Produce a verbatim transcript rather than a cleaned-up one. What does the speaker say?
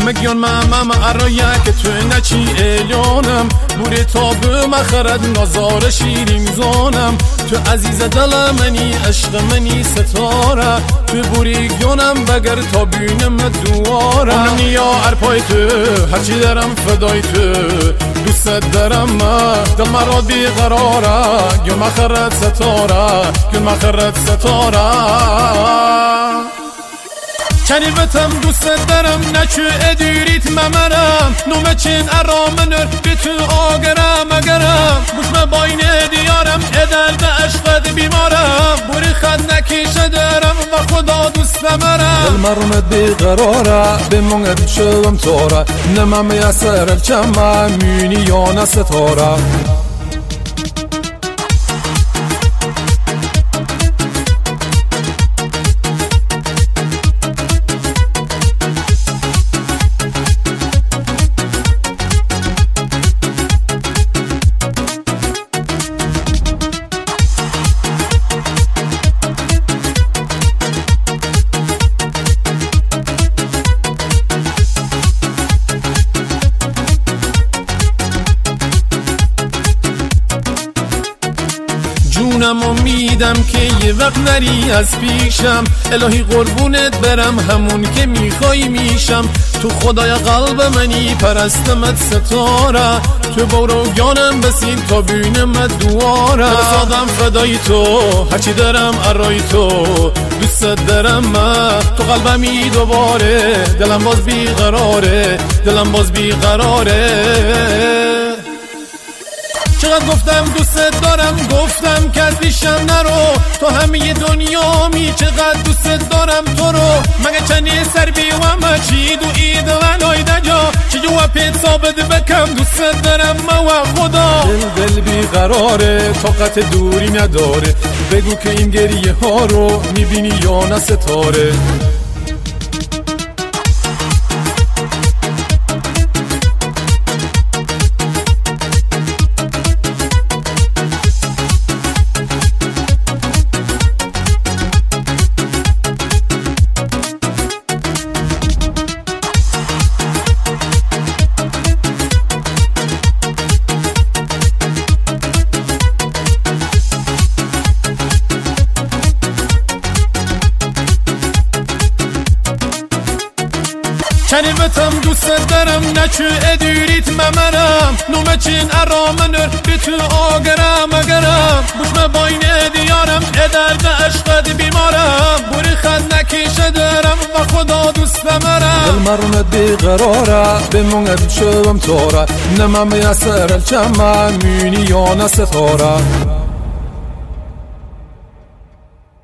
مگیان مامم ارایا که تو نچی ایلیانم بوری تا به مخرد نازار شیرین زانم تو عزیز دل منی عشق منی ستاره تو بوری گیانم بگر تا بینم دواره اونم نیا ارپای تو هرچی درم فدای تو دوست دارم ما دل مرا بیقراره گیان مخرد ستاره گیان مخرد ستاره چنی بتم دوست دارم نچو ادیریت ممرم نومه چین ارامنر بی تو آگرم اگرم بوشم باین دیارم ادرد عشقت بیمارم بوری خد نکیشه دارم و خدا دوست مرم دل مرمت بیقراره بمونت شوم تاره نمم یسر الچمه مینی یا نستاره جونم امیدم که یه وقت نری از پیشم الهی قربونت برم همون که میخوای میشم تو خدای قلب منی پرستمت ستاره تو برو گانم بسیم تا بینمت دواره سادم فدای تو هرچی دارم ارای تو دوست دارم من تو قلبمی دوباره دلم باز بیقراره دلم باز بیقراره چقدر گفتم دوست دارم گفتم که از بیشم نرو تو همه دنیا می چقدر دوست دارم تو رو مگه چنی سر بیوام چی دو اید و نایده جا چی جو پیت ثابت بکم دوست دارم ما و خدا دل دل بیقراره طاقت دوری نداره بگو که این گریه ها رو میبینی یا نه ستاره چنی بتم دوست دارم نچو ادیریت ممرم نومه چین ارامنر بی تو آگرم اگرم بوشم باین دیارم ادرد عشقت بیمارم بوری خد نکیشه دارم و خدا دوست مرم دل مرمت بیقراره بمونت شوم تاره نمم یسر الچمه مینی یا نستاره